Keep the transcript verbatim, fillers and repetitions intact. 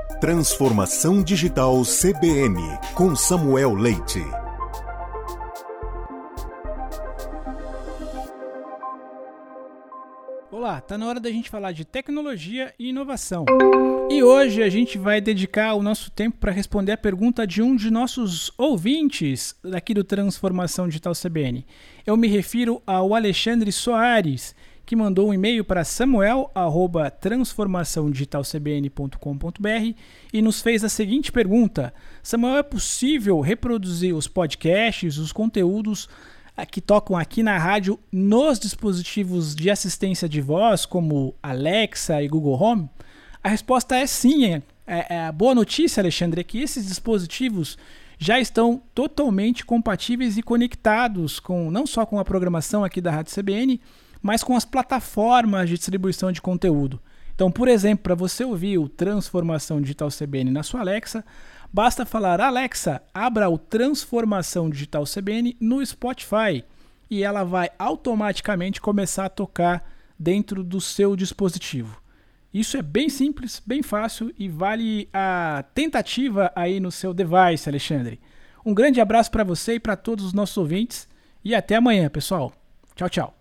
Transformação Digital C B N, com Samuel Leite. Olá, tá na hora da gente falar de tecnologia e inovação. E hoje a gente vai dedicar o nosso tempo para responder a pergunta de um de nossos ouvintes daqui do Transformação Digital C B N. Eu me refiro ao Alexandre Soares, que mandou um e-mail para samuel arroba transformação digital c b n ponto com ponto b r e nos fez a seguinte pergunta: Samuel, é possível reproduzir os podcasts, os conteúdos que tocam aqui na rádio nos dispositivos de assistência de voz, como Alexa e Google Home? A resposta é sim. É, é, a boa notícia, Alexandre, é que esses dispositivos já estão totalmente compatíveis e conectados com, não só com a programação aqui da Rádio C B N, mas com as plataformas de distribuição de conteúdo. Então, por exemplo, para você ouvir o Transformação Digital C B N na sua Alexa, basta falar: Alexa, abra o Transformação Digital C B N no Spotify, e ela vai automaticamente começar a tocar dentro do seu dispositivo. Isso é bem simples, bem fácil e vale a tentativa aí no seu device, Alexandre. Um grande abraço para você e para todos os nossos ouvintes e até amanhã, pessoal. Tchau, tchau.